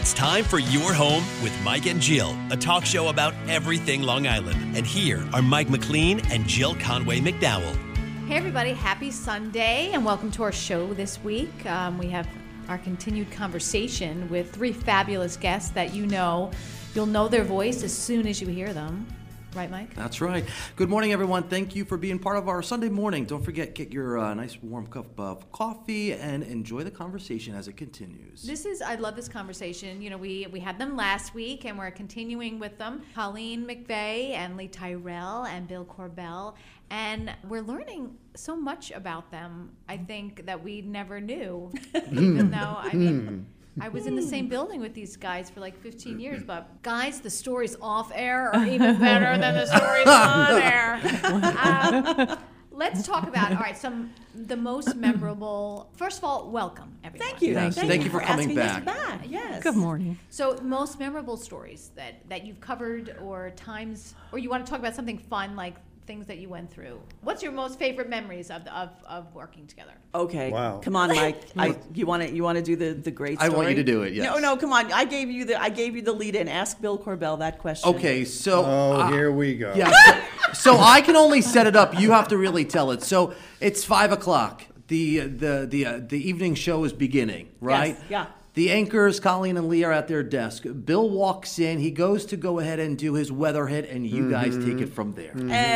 It's time for Your Home with Mike and Jill, a talk show about everything Long Island. And here are Mike McLean and Jill Conway McDowell. Hey everybody, happy Sunday and welcome to our show this week. We have our continued conversation with three fabulous guests that you'll know their voice as soon as you hear them. Right, Mike? That's right. Good morning, everyone. Thank you for being part of our Sunday morning. Don't forget, get your nice warm cup of coffee and enjoy the conversation as it continues. I love this conversation. You know, we had them last week and we're continuing with them. Colleen McVeigh and Lee Tyrell and Bill Corbell. And we're learning so much about them, I think, that we never knew, even though I was in the same building with these guys for like 15 years, but guys, the stories off air are even better than the stories on air. Let's talk about, the most memorable. First of all, welcome, everyone. Thank you. Yes, thank you for coming back. Yes. Good morning. So, most memorable stories that you've covered, or times, or you want to talk about something fun, like things that you went through. What's your most favorite memories of working together? Okay. Wow. Come on, Mike. You want to do the great story? I want you to do it. Yes. No. Come on. I gave you the lead in. Ask Bill Corbell that question. Okay. So. Here we go. Yeah. So I can only set it up. You have to really tell it. So it's 5:00. The evening show is beginning, right? Yes. Yeah. The anchors, Colleen and Lee, are at their desk. Bill walks in. He goes to go ahead and do his weather hit, and you guys take it from there.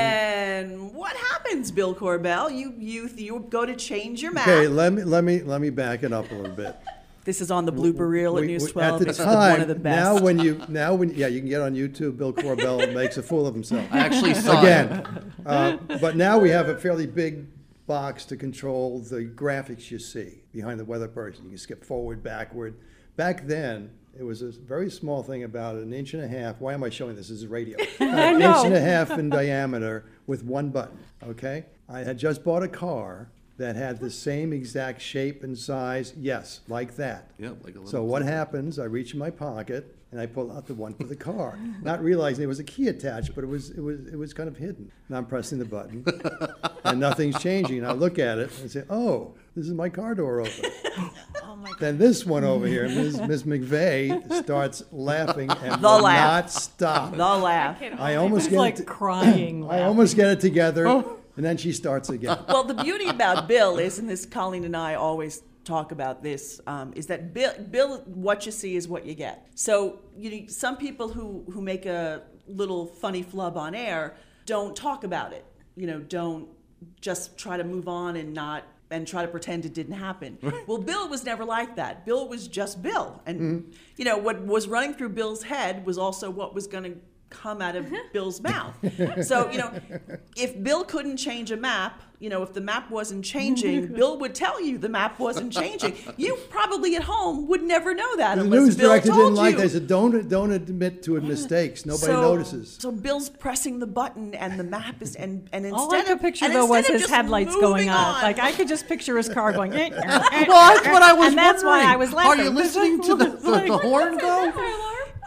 And what happens, Bill Corbell? You go to change your map. Okay, let me back it up a little bit. This is on the blooper reel at News 12. At the It's time, one of the best. now when you can get on YouTube. Bill Corbell makes a fool of himself I actually saw again. But now we have a fairly big box to control the graphics you see behind the weather person. You can skip forward, backward. Back then, it was a very small thing, about an inch and a half. Why am I showing this? This is radio. An inch and a half in diameter with one button. Okay, I had just bought a car that had the same exact shape and size. Yes, like that. Yep, like a little. So what happens? I reach in my pocket and I pull out the one for the car, not realizing there was a key attached, but it was kind of hidden. And I'm pressing the button, and nothing's changing. And I look at it and say, "Oh, this is my car door open." Oh my God. Then this one over here, Ms. McVeigh, starts laughing and The will laugh. not stop. The laugh. I almost get Like it. crying. I almost get it together, and then she starts again. Well, the beauty about Bill is, and this Colleen and I always talk about this, is that Bill, what you see is what you get. So some people who make a little funny flub on air don't talk about it. Don't just try to move on and try to pretend it didn't happen. Well, Bill was never like that. Bill was just Bill. And, what was running through Bill's head was also what was going to come out of Bill's mouth. So, if Bill couldn't change a map, if the map wasn't changing, Bill would tell you the map wasn't changing. You probably at home would never know that The unless news Bill director told didn't like you. that. They said, don't admit to mistakes. Nobody notices. So Bill's pressing the button and the map is, and instead All I could picture, and though, was instead of his just headlights moving going on. Like, I could just picture his car going, Well, that's what I was and that's why wondering. I was laughing. Are you listening to the horn go?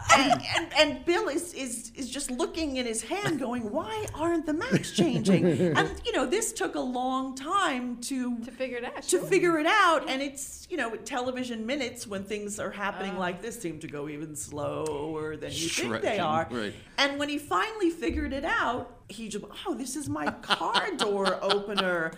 And Bill is just looking in his hand going, why aren't the maps changing? And, this took a long time to figure it out. figure it out. And it's, television minutes when things are happening like this seem to go even slower than you think they are. Right. And when he finally figured it out, he just, this is my car door opener.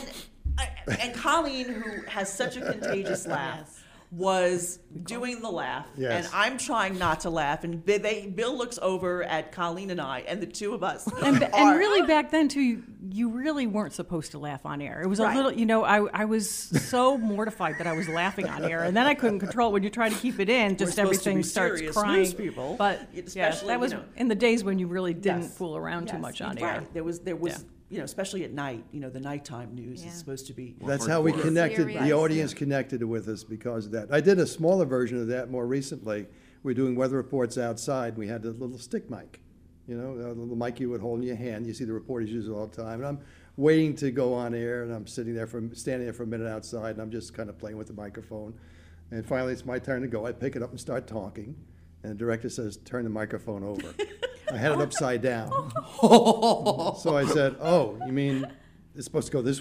And Colleen, who has such a contagious laugh, was doing the laugh, Yes. and I'm trying not to laugh. And Bill looks over at Colleen and I, and the two of us And are, really back then, too, you really weren't supposed to laugh on air. It was Right. a little, I was so mortified that I was laughing on air, and then I couldn't control it. When you try to keep it in, just supposed to everything be starts serious crying. news people, But especially, that was in the days when you really didn't Yes. fool around too Yes, much on right. air. There was, Yeah. especially at night, the nighttime news Yeah. is supposed to be. That's how we connected. Serious. The audience connected with us because of that. I did a smaller version of that more recently. We're doing weather reports outside. We had a little stick mic, a little mic you would hold in your hand. You see the reporters use it all the time. And I'm waiting to go on air, and I'm standing there for a minute outside, and I'm just kind of playing with the microphone. And finally, it's my turn to go. I pick it up and start talking, and the director says, "Turn the microphone over." I had it upside down. So I said, "Oh, you mean it's supposed to go this way?"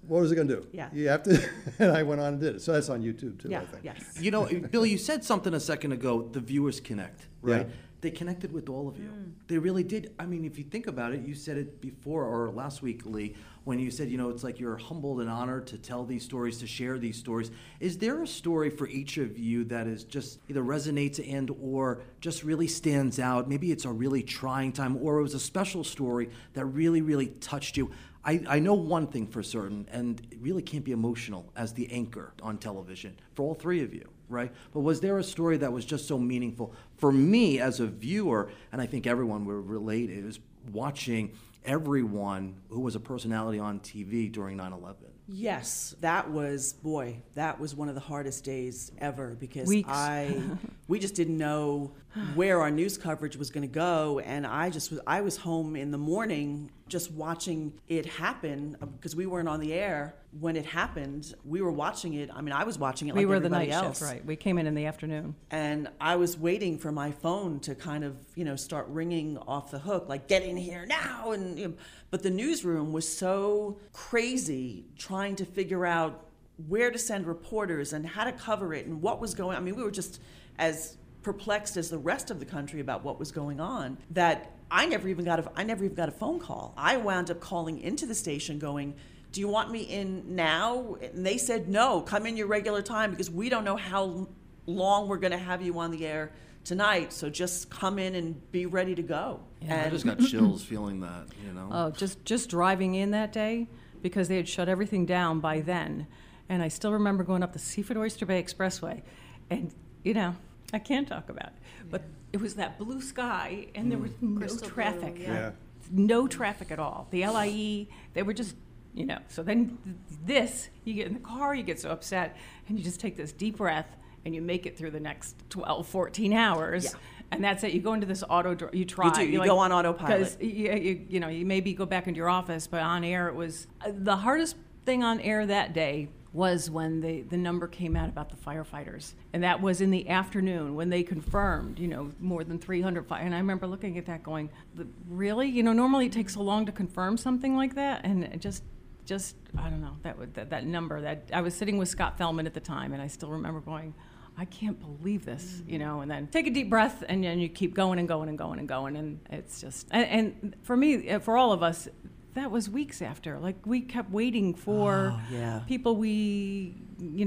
what was it going to do? Yeah. You have to, and I went on and did it. So that's on YouTube too, Yeah, I think. yes. You know, Bill, you said something a second ago, the viewers connect, right? Yeah. They connected with all of you. They really did. I mean, if you think about it, you said it before or last week, Lee, when you said, you know, it's like you're humbled and honored to tell these stories, to share these stories. Is there a story for each of you that is just either resonates and or just really stands out? Maybe it's a really trying time, or it was a special story that really, really touched you. I know one thing for certain, and it really can't be emotional as the anchor on television for all three of you, right? But was there a story that was just so meaningful? For me as a viewer, and I think everyone would relate, it was watching everyone who was a personality on TV during 9/11. Yes, that was one of the hardest days ever because Weeks. we just didn't know where our news coverage was going to go, and I was home in the morning just watching it happen because we weren't on the air when it happened. We were watching it. I mean, I was watching it We like were the everybody night else. shift, right? We came in the afternoon. And I was waiting for my phone to kind of, start ringing off the hook, like, get in here now. And but the newsroom was so crazy trying to figure out where to send reporters and how to cover it and what was going on. I mean, we were just as perplexed as the rest of the country about what was going on that I never even got a phone call. I wound up calling into the station going, do you want me in now? And they said, no, come in your regular time because we don't know how long we're going to have you on the air tonight. So just come in and be ready to go. I just got chills feeling that, you know. Oh, just driving in that day because they had shut everything down by then. And I still remember going up the Seaford Oyster Bay Expressway. And, I can't talk about it. But it was that blue sky and there was no Crystal blue, traffic. Yeah. No traffic at all. The LIE, they were just, So then you get in the car, you get so upset, and you just take this deep breath and you make it through the next 12, 14 hours. Yeah. And that's it. You go into this you try. You do. You go on autopilot. Because, you maybe go back into your office, but on air it was the hardest thing on air that day was when the number came out about the firefighters. And that was in the afternoon when they confirmed, more than 300 And I remember looking at that going, really? Normally it takes so long to confirm something like that. And it just I don't know, that number. That I was sitting with Scott Fellman at the time, and I still remember going, I can't believe this, and then take a deep breath, and then you keep going and going and going and going. And it's just, and for me, for all of us, that was weeks after. Like, we kept waiting for people we, you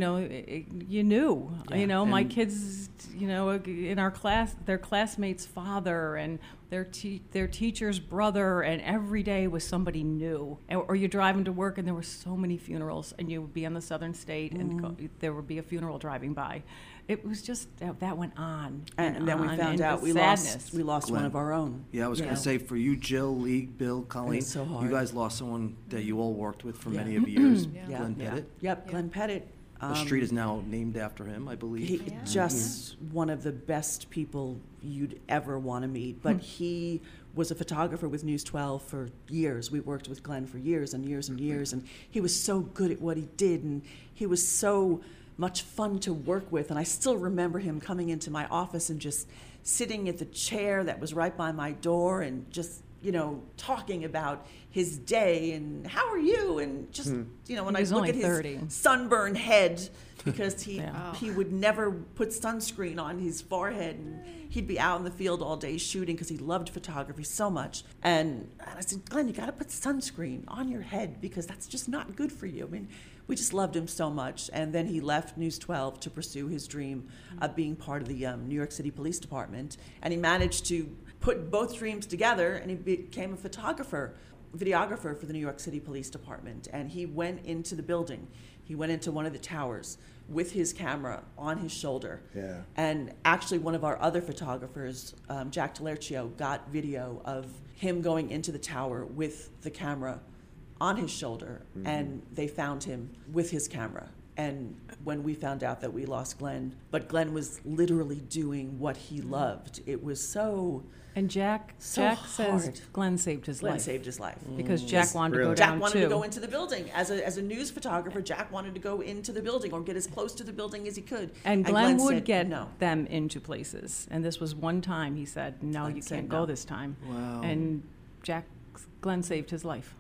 knew. Yeah. My kids, in our class, their classmates' father and their teacher's brother, and every day was somebody new. Or you're driving to work, and there were so many funerals, and you would be on the southern state, and there would be a funeral driving by. It was just that went on, and then we on, found and out with we sadness. lost one of our own. Yeah, I was going to say, for you, Jill, Lee, Bill, Colleen, so hard. you guys lost someone that you all worked with for many of years, Yeah. Glenn Pettit. Yep, Glenn Pettit. The street is now named after him, I believe. He just one of the best people you'd ever want to meet. But he was a photographer with News 12 for years. We worked with Glenn for years and years and years, and he was so good at what he did, and he was so much fun to work with. And I still remember him coming into my office and just sitting at the chair that was right by my door and just talking about his day and how are you, and just when I was look only at his 30. sunburned head because he Yeah. he would never put sunscreen on his forehead, and he'd be out in the field all day shooting because he loved photography so much. And I said, Glenn, you got to put sunscreen on your head because that's just not good for you. I mean, we just loved him so much. And then he left News 12 to pursue his dream of being part of the New York City Police Department, and he managed to put both dreams together, and he became a videographer for the New York City Police Department. And he went into the building. He went into one of the towers with his camera on his shoulder. Yeah. And actually one of our other photographers, Jack Talercio, got video of him going into the tower with the camera on his shoulder, and they found him with his camera. And when we found out that we lost Glenn, but Glenn was literally doing what he loved. It was so... And Jack hard. says Glenn saved his Glenn life. saved his life. Because Jack wanted to Really? go Jack down wanted too. to go into the building. As a news photographer, Jack wanted to go into the building or get as close to the building as he could. And Glenn would said, get no. them into places. And this was one time he said, no, Glenn you said can't no. go this time. Wow. And Glenn saved his life.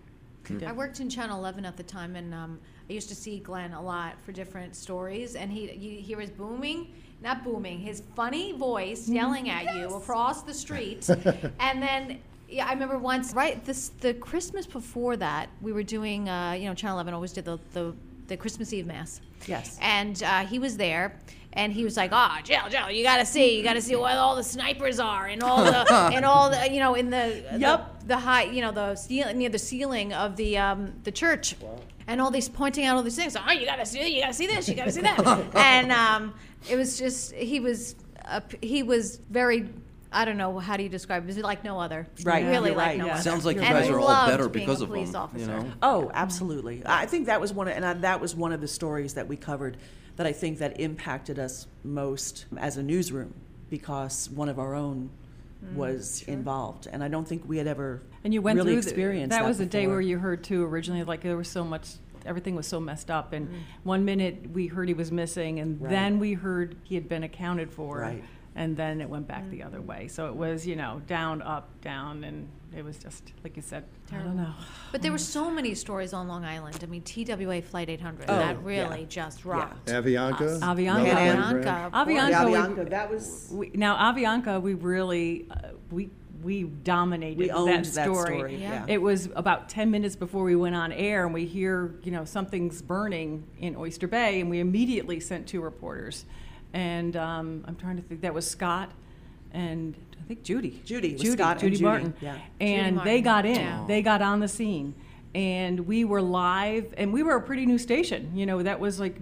I worked in Channel 11 at the time, and I used to see Glenn a lot for different stories, and you hear his not booming, his funny voice yelling at you across the street, and then. Yeah, I remember once, the Christmas before that, we were doing, Channel 11 always did the Christmas Eve Mass. Yes. And he was there, and he was like, Jill, you gotta see where all the snipers are, and all the, in the high, the ceiling, near the ceiling of the church. Wow. And all these pointing out all these things. You gotta see this, you gotta see that. And it was just, he was very, I don't know, how do you describe it? It was like no other. Right. Really You're like right. no other. Sounds like you And guys I are all loved better being because a of police them. officer. Oh, absolutely. I think that was that was one of the stories that we covered that I think that impacted us most as a newsroom, because one of our own was involved, and I don't think we had ever And you went really through experienced that was the day before. where you heard too originally, like there was so much, everything was so messed up, and 1 minute we heard he was missing, and Right. then we heard he had been accounted for. Right. And then it went back the other way. So it was, down, up, down, and it was just, like you said, I don't know. But there were so many stories on Long Island. I mean, TWA Flight 800, Oh, that really yeah. just rocked. Avianca. Avianca. another brand. Avianca. of Avianca, course. that was Now, Avianca, we really, we dominated we owned that story. Yeah. It was about 10 minutes before we went on air, and we hear, something's burning in Oyster Bay, and we immediately sent 2 reporters. And I'm trying to think, that was Scott and I think Judy. Judy. It was Scott and Judy. Martin. Yeah. And Judy they got Martin, in. yeah. They got on the scene. And we were live, and we were a pretty new station. That was like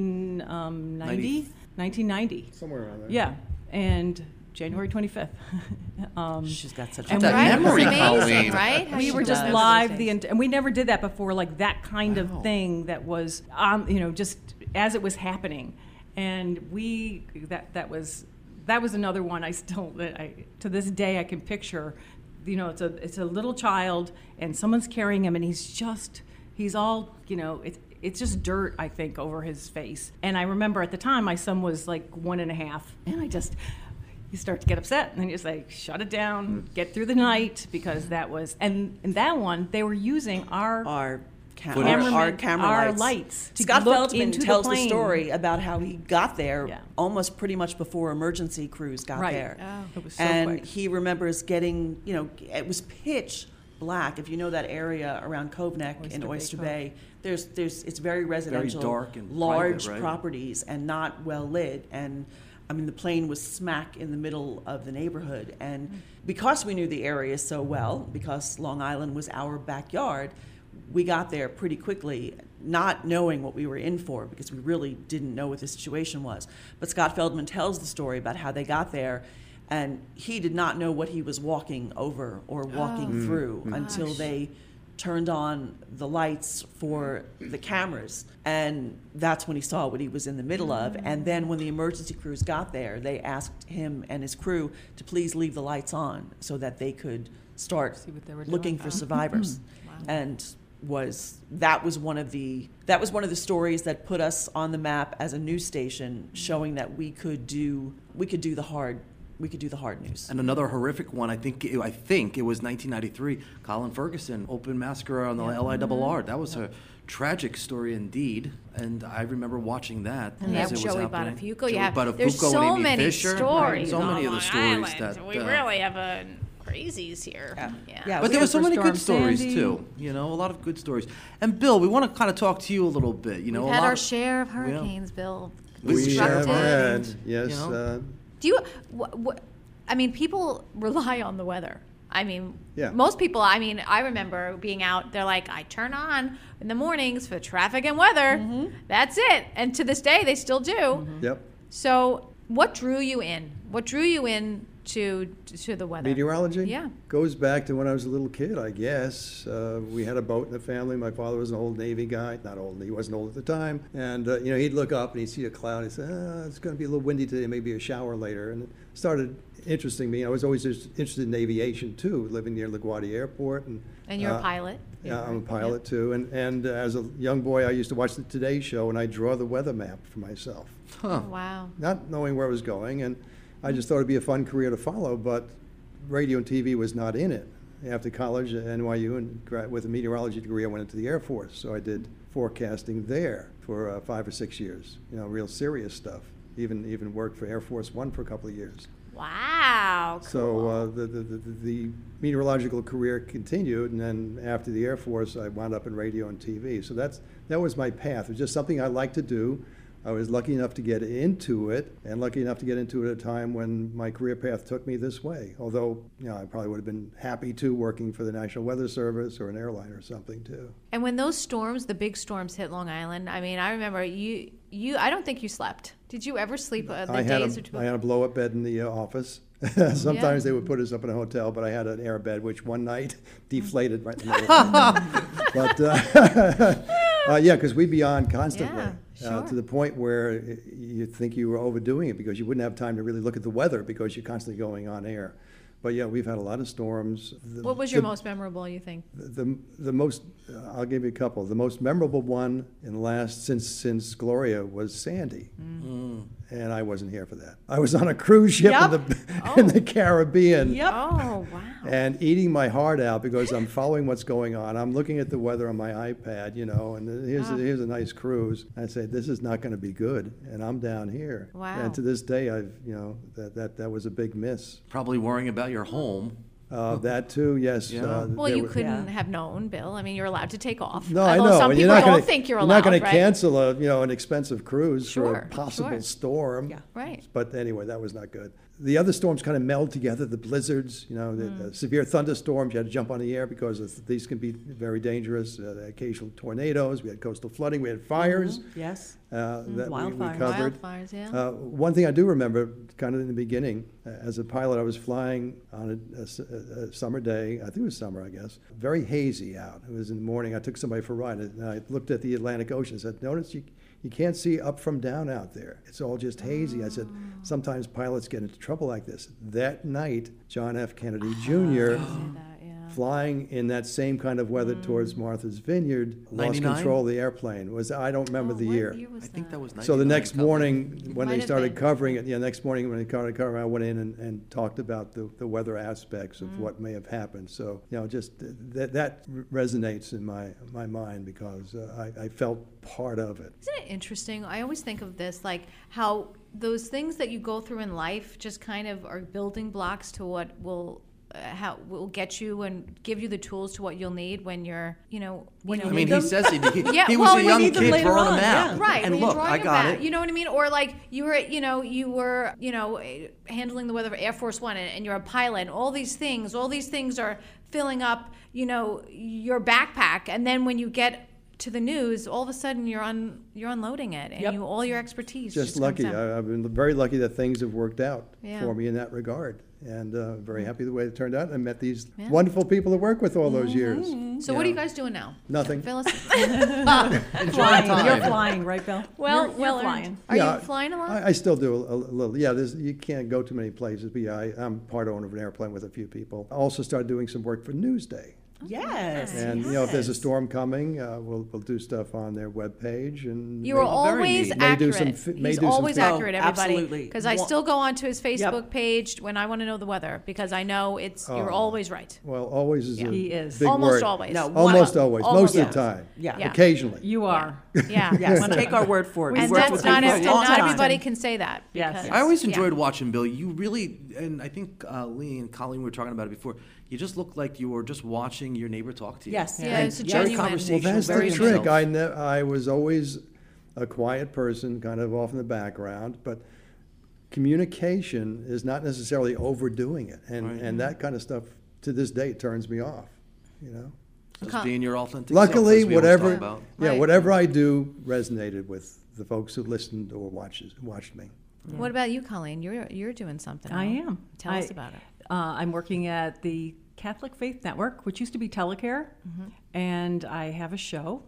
1990. Somewhere around there. Yeah. And January 25th. She's got such And a that Right? memory, It's amazing, Colleen. right? How we she were just does. live and we never did that before, like that kind of thing that was just as it was happening. And that was another one I still to this day I can picture. It's a little child, and someone's carrying him, and he's all it's just dirt, I think, over his face. And I remember at the time my son was like 1.5, and you start to get upset, and then you say, shut it down, get through the night, because that was and that one they were using our camera lights to Scott look Feldman into tells the the plane. story about how he got there Yeah. almost pretty much before emergency crews got Right. there. Oh. It was so and quick. he remembers getting, it was pitch black. If you know that area around Cove Neck in Oyster Bay, there's it's very residential, dark and large private, right? properties and not well lit. And I mean, the plane was smack in the middle of the neighborhood. And because we knew the area so well, because Long Island was our backyard, we got there pretty quickly, not knowing what we were in for, because we really didn't know what the situation was. But Scott Feldman tells the story about how they got there, and he did not know what he was walking over or walking through until they turned on the lights for the cameras. And that's when he saw what he was in the middle of. And then when the emergency crews got there, they asked him and his crew to please leave the lights on so that they could start See what they were looking doing. for survivors. And that was one of the stories that put us on the map as a news station, showing that we could do the hard news. And another horrific one, I think it was 1993. Colin Ferguson, open massacre on the LIRR. That was a tragic story indeed, and I remember watching that And as you it have was Joey happening. Bonifuco. Joey You have Bonifuco there's and so Amy many Fisher. stories. So many of on the stories Long Island. that We really have crazies here. Yeah, But there were so many good Superstorm stories Sandy. too. A lot of good stories. And Bill, we want to kind of talk to you a little bit. We've a had lot our of- share of hurricanes, Bill. We have Constructive. had, yes. You know? Do you? I mean, people rely on the weather. I mean, Yeah. most people. I mean, I remember being out. They're like, I turn on in the mornings for traffic and weather. That's it. And to this day, they still do. Yep. So, what drew you in? What drew you in to the weather? Meteorology? Yeah. Goes back to when I was a little kid, I guess. We had a boat in the family. My father was an old Navy guy. Not old, he wasn't old at the time. And, he'd look up and he'd see a cloud. He'd say, it's going to be a little windy today, maybe a shower later. And it started interesting me. I was always just interested in aviation, too, living near LaGuardia Airport. And you're a pilot. Yeah, I'm a pilot, too. And as a young boy, I used to watch the Today Show, and I'd draw the weather map for myself, Oh, wow. not knowing where I was going. And I just thought it'd be a fun career to follow, but radio and TV was not in it. after college at NYU and with a meteorology degree, I went into the Air Force. So I did forecasting there for 5 or 6 years. Real serious stuff. Even worked for Air Force One for a couple of years. Wow. Cool. So the meteorological career continued, and then after the Air Force, I wound up in radio and TV. So that was my path. It was just something I liked to do. I was lucky enough to get into it, and lucky enough to get into it at a time when my career path took me this way. Although, I probably would have been happy too working for the National Weather Service or an airline or something too. And when those storms, the big storms, hit Long Island, I mean, I remember you. I don't think you slept. Did you ever sleep the days or two? I had a blow-up bed in the office. Sometimes they would put us up in a hotel, but I had an air bed, which one night deflated right in the middle of the night. But because we'd be on constantly. Yeah, sure. To the point where you think you were overdoing it because you wouldn't have time to really look at the weather because you're constantly going on air. But we've had a lot of storms. What was your most memorable, you think? The most, I'll give you a couple. The most memorable one in the last, since Gloria, was Sandy. And I wasn't here for that. I was on a cruise ship in the Caribbean. Yep. Oh, wow. And eating my heart out because I'm following what's going on. I'm looking at the weather on my iPad, and here's a nice cruise. I say, this is not going to be good, and I'm down here. Wow. And to this day, that was a big miss. Probably worrying about your home. That too, yes. Yeah. Well, you couldn't have known, Bill. I mean, you're allowed to take off. No, I Although know. some and people you're not don't think you're allowed, not going right? to cancel an expensive cruise for Sure, a possible sure. storm. Yeah. Right. But anyway, that was not good. The other storms kind of meld together, the blizzards, the severe thunderstorms. You had to jump on the air because these can be very dangerous. Occasional tornadoes. We had coastal flooding. We had fires. Yes. That we Wildfires. covered. Wildfires, yeah. One thing I do remember, kind of in the beginning, as a pilot, I was flying on a summer day. I think it was summer, I guess. Very hazy out. It was in the morning. I took somebody for a ride, and I looked at the Atlantic Ocean and said, "Notice you can't see up from down out there. It's all just hazy." I said, sometimes pilots get into trouble like this. That night, John F. Kennedy Jr., flying in that same kind of weather towards Martha's Vineyard, lost 99? control of the airplane. I don't remember the year. I think that was 99. So the next morning, when Might they have started been. covering it, I went in and talked about the weather aspects of what may have happened. So, just that resonates in my mind because I felt part of it. Isn't it interesting? I always think of this, like how those things that you go through in life just kind of are building blocks to what will get you and give you the tools to what you'll need when you're, When I you mean, them? he says he Yeah, was well, a we young need them kid later drawing a on, map. yeah. Right, And when look, you're I drawing a got map, it. you know what I mean? Or like you were handling the weather for Air Force One, and you're a pilot. And all these things are filling up, your backpack, and then when you get to the news, all of a sudden you're unloading it, and Yep. all your expertise. Just comes lucky. out. I've been very lucky that things have worked out Yeah. for me in that regard. And very happy the way it turned out. I met these Yeah. wonderful people to work with all those years. So what are you guys doing now? Nothing. Phyllis? Flying. You're flying, right, Bill? Well, you're well earned. flying. Are Yeah, you flying a lot? I still do a little. Yeah, you can't go too many places, but I'm part owner of an airplane with a few people. I also started doing some work for Newsday. Yes. And if there's a storm coming, we'll do stuff on their webpage and You are very always neat. May do accurate. some may He's do some always fit- accurate, Oh, everybody. absolutely. Because I still go onto his Facebook Yep. page when I want to know the weather because I know you're always right. Well, always is a He is. big Almost word. always. No, Almost Wow. always. Almost Most of always. the time. Yeah. Yeah. Occasionally. You are. Yeah. Yes. Take our word for it. We've And worked that's with not, him for a long not time. everybody can say that. Yes. because- I always yeah. enjoyed watching Bill. You really, and I think Lee and Colleen were talking about it before. You just looked like you were just watching your neighbor talk to you. Yes. Yeah, it's a Very genuine. Well, conversational. that's very the trick. himself. I was always a quiet person, kind of off in the background, but communication is not necessarily overdoing it, and that kind of stuff to this day turns me off. Just being your authentic Luckily, self, as we always whatever, talk about. Right. whatever I do resonated with the folks who listened or watched me. What about you, Colleen? You're doing something. I am. Tell us about it. I'm working at the Catholic Faith Network, which used to be Telecare, and I have a show,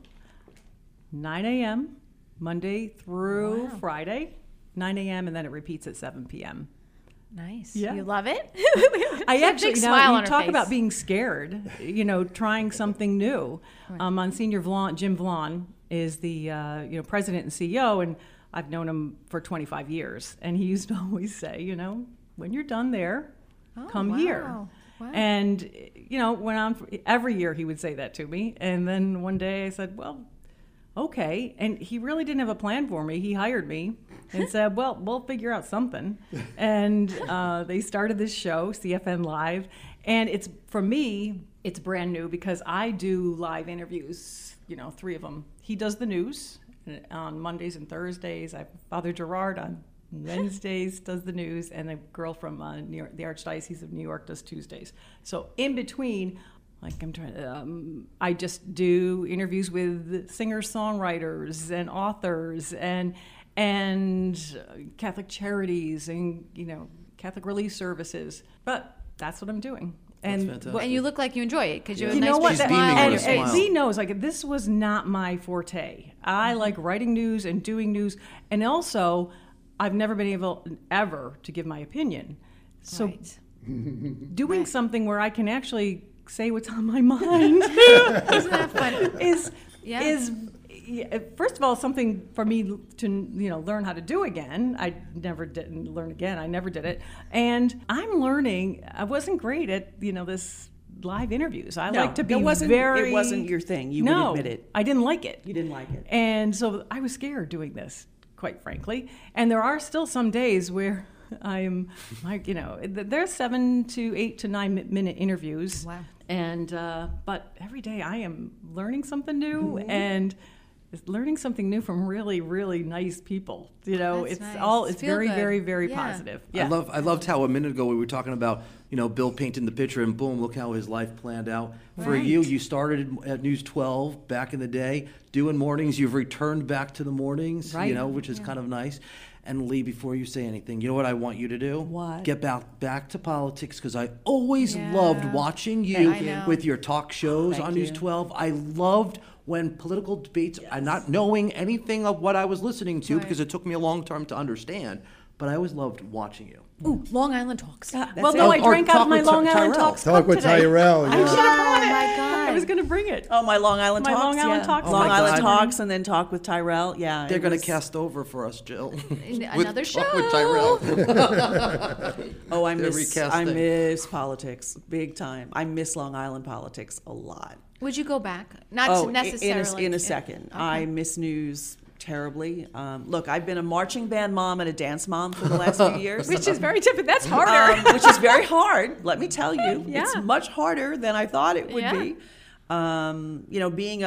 9 a.m., Monday through Friday, 9 a.m., and then it repeats at 7 p.m. Nice. Yeah. You love it? I It's a actually, big smile now on you her talk face. about being scared, trying something new. Monsignor Vlon, Jim Vlon, is the president and CEO, and I've known him for 25 years. And he used to always say, when you're done there, Oh, come wow. here. Wow. And, went on every year he would say that to me. And then one day I said, well, okay. And he really didn't have a plan for me. He hired me and said, well, we'll figure out something. And they started this show, CFN Live. And for me, it's brand new because I do live interviews, 3 of them. He does the news on Mondays and Thursdays. I have Father Gerard on Wednesdays does the news, and a girl from the Archdiocese of New York does Tuesdays. So in between, I just do interviews with singer-songwriters and authors and Catholic charities and Catholic Relief Services. But that's what I'm doing. That's fantastic. And you look like you enjoy it because you have a You nice know what? She's big beaming smile. with a smile. Lee knows, this was not my forte. I like writing news and doing news, and also, I've never been able ever to give my opinion. So, Right. doing something where I can actually say what's on my mind Isn't that fun? is Yeah. first of all something for me to learn how to do again. I never didn't learn again. I never did it, and I'm learning. I wasn't great at this live interviews. I like to be it wasn't your thing. You would admit it. I didn't like it. You didn't like it. And so I was scared doing this, quite frankly. And there are still some days where I'm like, there's 7 to 8 to 9 minute interviews. Wow. And, but every day I am learning something new Mm-hmm. and learning something new from really, really nice people. That's It's nice. it's Feel very, good. very, very Yeah. positive. Yeah. I loved how a minute ago we were talking about, Bill painting the picture, and boom, look how his life planned out. For Right. you started at News 12 back in the day, doing mornings. You've returned back to the mornings, Right. which is kind of nice. And Lee, before you say anything, you know what I want you to do? What? Get back to politics, because I always Yeah. loved watching you Thank you. with your talk shows Thank on News you. 12. I loved when political debates, I'm not knowing anything of what I was listening to, Right. because it took me a long time to understand, but I always loved watching you. Ooh, Long Island Talks. Well, it. no, I Or drank out talk of my with Long Island Tyrell. Talks Talk cup with today. Tyrell, yeah. Oh my God. I was going to bring it. Oh, my Long Island My Talks. Long Island yeah. Talks. Oh Long my Island God. Talks, and then talk with Tyrell. Yeah, They're it going to was- cast over for us, Jill. Another show. With Tyrell. Oh, I They're miss recasting. politics big time. I miss Long Island politics a lot. Would you go back? Not Oh, necessarily. in a second. Okay. I miss news terribly. Look, I've been a marching band mom and a dance mom for the last few years. Which is very different. That's harder. Which is very hard, let me tell you. Yeah. It's much harder than I thought it would Yeah. be. Being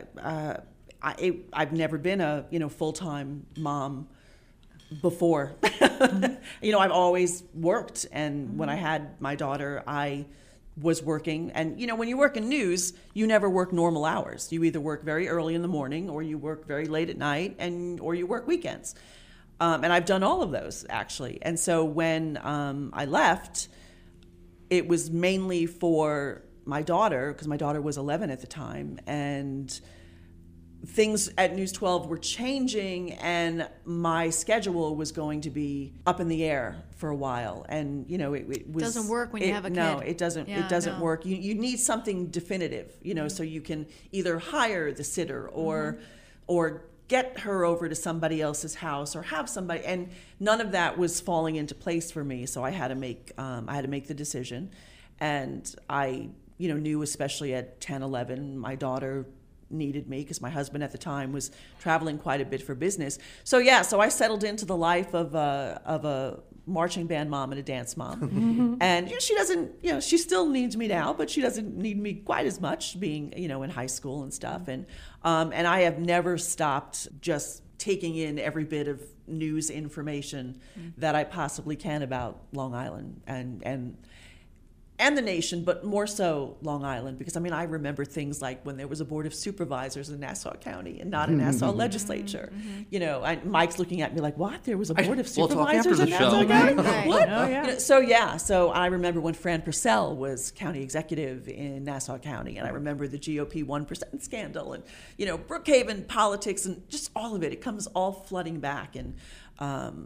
I've never been a full-time mom before. I've always worked, and when I had my daughter, I was working. And when you work in news, you never work normal hours. You either work very early in the morning, or you work very late at night, or you work weekends. And I've done all of those, actually. And so when I left, it was mainly for my daughter, because my daughter was 11 at the time, and things at News 12 were changing, and my schedule was going to be up in the air for a while. And it was Doesn't work when you have a No, kid. it doesn't. Yeah, it doesn't no. work. You need something definitive, so you can either hire the sitter or get her over to somebody else's house, or have somebody. And none of that was falling into place for me. So I had to make the decision, and I knew, especially at 10, 11, my daughter needed me, because my husband at the time was traveling quite a bit for business. So I settled into the life of a marching band mom and a dance mom. And she doesn't, she still needs me now, but she doesn't need me quite as much, being in high school and stuff. And I have never stopped just taking in every bit of news information that I possibly can about Long Island and the nation, but more so Long Island, because I rember things like when there was a board of supervisors in Nassau County and not a Nassau legislature. Mike's looking at me like, "What? There was a board of We'll talk after supervisors the in Nassau show." County? Right. What?" Oh, yeah. So I remember when Fran Purcell was county executive in Nassau County, and I remember the GOP 1% scandal, and Brookhaven politics, and just all of it. It comes all flooding back, and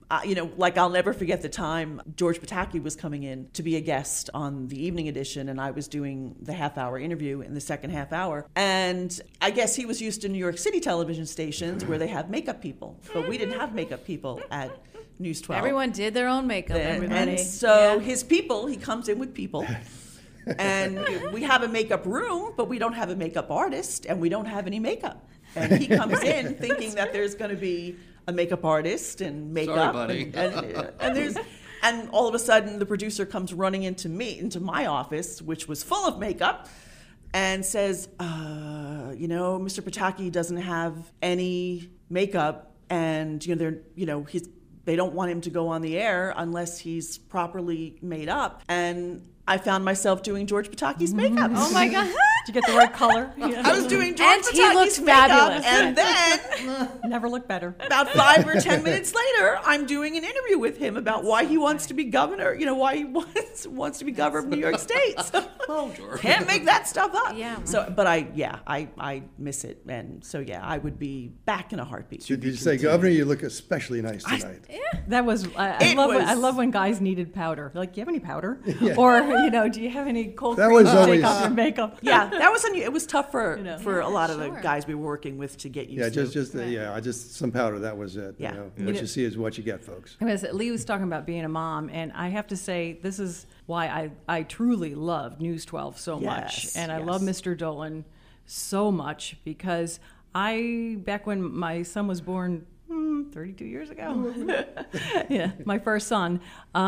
like I'll never forget the time George Pataki was coming in to be a guest on the evening edition, and I was doing the half-hour interview in the second half hour. And I guess he was used to New York City television stations where they have makeup people, but we didn't have makeup people at News 12. Everyone did their own makeup. Everybody. And so his people, he comes in with people. And we have a makeup room, but we don't have a makeup artist, and we don't have any makeup. And he comes in thinking that there's going to be a makeup artist and makeup. Sorry, buddy. And all of a sudden, the producer comes running into my office, which was full of makeup, and says, Mr. Pataki doesn't have any makeup, and they don't want him to go on the air unless he's properly made up. And I found myself doing George Pataki's makeup. Oh my God. Did you get the right color? Yeah. I was doing George And he Pataki's looked makeup, fabulous. and then Never looked better. about 5 or 10 minutes later, I'm doing an interview with him about why he wants to be governor. Why he wants to be governor of New York State. So, can't make that stuff up. Yeah. So, but I miss it, and so I would be back in a heartbeat. Did you say, Governor, you look especially nice tonight? That was I love when guys needed powder. Like, do you have any powder? Or do you have any cold That cream was to take always- off your makeup? Yeah, that was it was tough for a lot of the sure. guys we were working with to get used Yeah, to. just some powder. That was it. Yeah. What you see is what you get, folks. Lee was talking about being a mom, and I have to say this is why I truly love News 12 so much, Yes, and I yes. love Mr. Dolan so much because back when my son was born 32 years ago, my first son,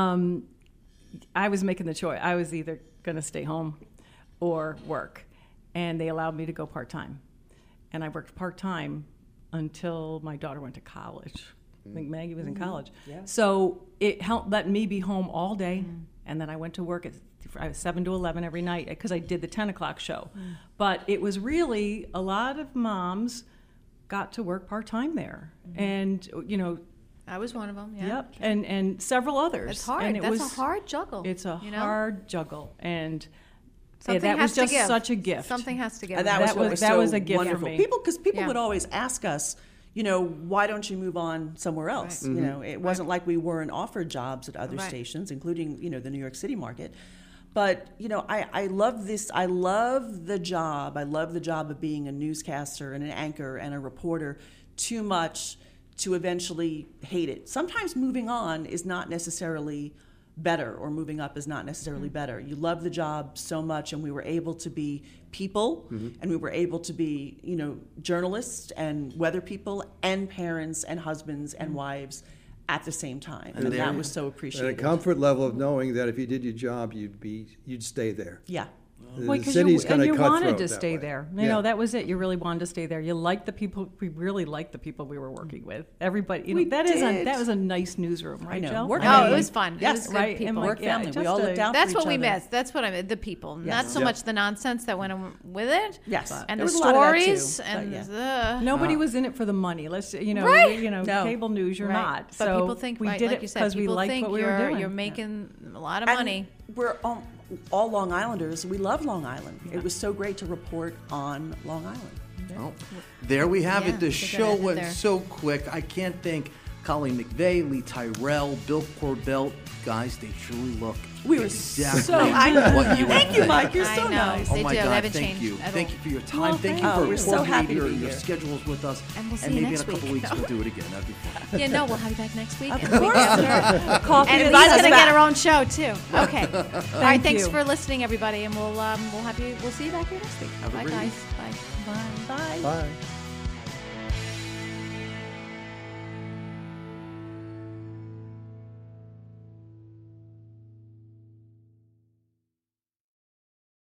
I was making the choice. I was either going to stay home or work, and they allowed me to go part-time, and I worked part-time until my daughter went to college. I think Maggie was in college. Yeah. So it helped let me be home all day, and then I went to work at 7 to 11 every night because I did the 10 o'clock show. But it was really, a lot of moms got to work part-time there. And, I was one of them. Yeah. yep, and several others. It's hard. And it That's was, a hard juggle. It's a you know? hard juggle. And Something that has was to just give. such a gift. Something has to give. And that was was a gift for wonderful. me. Because people Yeah. would always ask us, why don't you move on somewhere else? Right. It wasn't like we weren't offered jobs at other Right. stations, including, the New York City market. But, I love this. I love the job. I love the job of being a newscaster and an anchor and a reporter too much to eventually hate it. Sometimes moving on is not necessarily better, or moving up is not necessarily better. You love the job so much, and we were able to be people, and we were able to be, journalists and weather people and parents and husbands and wives at the same time. And that was so And appreciated. a comfort level of knowing that if you did your job, you'd stay there. Yeah. Well, The 'cause city's you kind of cutthroat wanted to that stay way. there. Yeah. That was it. You really wanted to stay there. You liked the people. We really liked the people we were working with. Everybody. We that did. that was a nice newsroom, right, I know. Joe? Work Oh, family. it was fun. Yes. It was good Right, and people. like, Work yeah, family. We just all a- looked out That's for what each we other. missed. That's what I mean. The people, not Yes. so Yeah. much the nonsense that went with it. Yes. and There the was a lot of that, too, stories but and yeah. Nobody was in it for the money. Let's Right. No. cable news. You're Right. not. But so people think, we right, did like it you said, because we people liked think what we were doing. you're making a lot of And money. We're all Long Islanders. We love Long Island. It was so great to report on Long Island. Well, there we have Yeah, it. The it's a good show edit went there. so quick. I can't thank Colleen McVeigh, Lee Tyrell, Bill Corbell. Guys, they truly look We were exactly so- what you Thank you, Mike. You're I so know. nice. Oh They my do. They God! haven't Thank changed you. at Thank all. you for your time. Well, thank thank you you. for Oh, we're so happy to coordinating be your here. schedules with us. And we'll see and you maybe next in a couple week. weeks we'll do it again. That'd be fun. Yeah, no, we'll have you back next week. Of and the week course. after. Coffee And and Lee's us gonna back. get her own show too. Okay. All right. Thanks you. for listening, everybody, and we'll see you back here next week. Have a Bye, great guys. week. Bye. Bye. Bye.